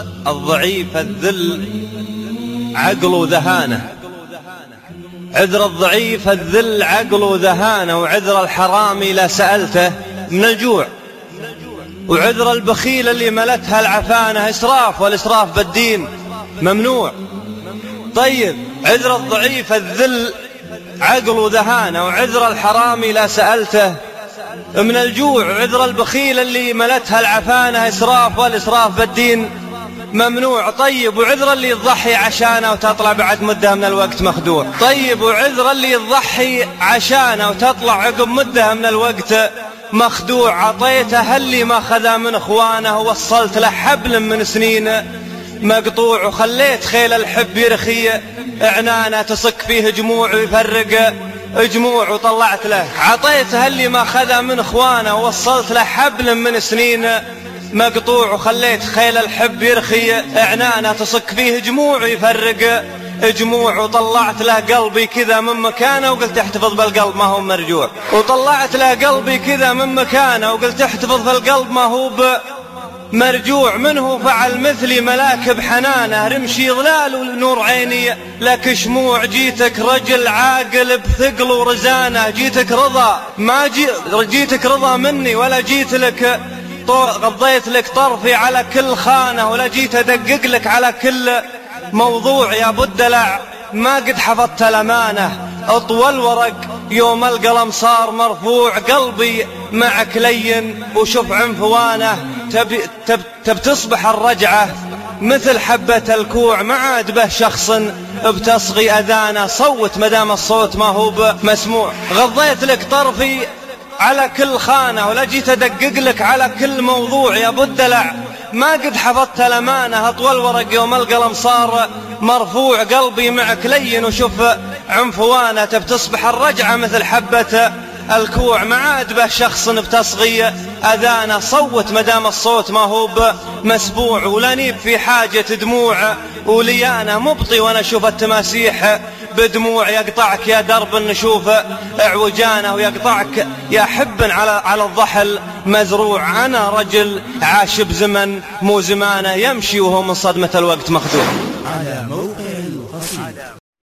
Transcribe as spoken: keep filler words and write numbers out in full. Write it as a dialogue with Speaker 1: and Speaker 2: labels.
Speaker 1: الضعيف الذل عقل ذهانه. عذر الضعيف الذل عقل ذهانه، وعذر الحرامي لا سألته من الجوع، وعذر البخيل اللي ملتها العفانة إسراف، والإسراف بالدين ممنوع. طيب عذر الضعيف الذل عقل ذهانه، وعذر الحرامي لا سألته من الجوع، وعذر البخيل اللي ملتها العفانة إسراف، والإسراف بالدين ممنوع. طيب وعذر اللي يضحي عشانه وتطلع بعد مدة من الوقت مخدوع. طيب وعذر اللي يضحي عشانه وتطلع عقب مدة من الوقت مخدوع. عطيته اللي ما خذا من اخوانه، ووصلت له حبل من سنين مقطوع، وخليت خيل الحب يرخي اعنانه، تصك فيه جموع ويفرق جموع، وطلعت له. عطيته اللي ما خذا من اخوانه، ووصلت له حبل من سنين مقطوع، وخليت خيل الحب يرخي اعنانه، تصك فيه جموع ويفرق جموع، وطلعت له قلبي كذا من مكانه، وقلت احتفظ بالقلب ما هو مرجوع. وطلعت له قلبي كذا من مكانه، وقلت احتفظ بالقلب ما هو مرجوع. منه فعل مثلي ملاك بحنانه، رمشي ظلال ونور عيني لك شموع. جيتك رجل عاقل بثقل ورزانه، جيتك رضا ما جي جيتك رضا مني، ولا جيت لك غضيت لك طرفي على كل خانة، ولا جيت أدقق لك على كل موضوع. يا ابو الدلع ما قد حفظت الأمانة، اطول ورق يوم القلم صار مرفوع. قلبي معك لين وشوف عنفوانه، تب, تب, تب تصبح الرجعة مثل حبة الكوع، ما عاد به شخص بتصغي أذانه. صوت مدام الصوت ما هو مسموع. غضيت لك طرفي على كل خانة، ولا جيت أدقق لك على كل موضوع. يا ابو الدلع ما قد حفظت الأمانة، أطول ورق يوم القلم صار مرفوع. قلبي معك لين وشوف عنفوانه، تبتصبح الرجعة مثل حبة الكوع، ما عاد به شخص بتصغي أذانه. صوت مدام الصوت ما هو مسبوع، ولا نيب في حاجة دموع وليانة. مبطي وانا اشوف التماسيح بدموع، يقطعك يا درب نشوف اعوجانه، ويقطعك يا حب على على الضحل مزروع. انا رجل عاش بزمن مو زمانه، يمشي وهو من صدمة الوقت مخدوع.
Speaker 2: على موقع القصيد.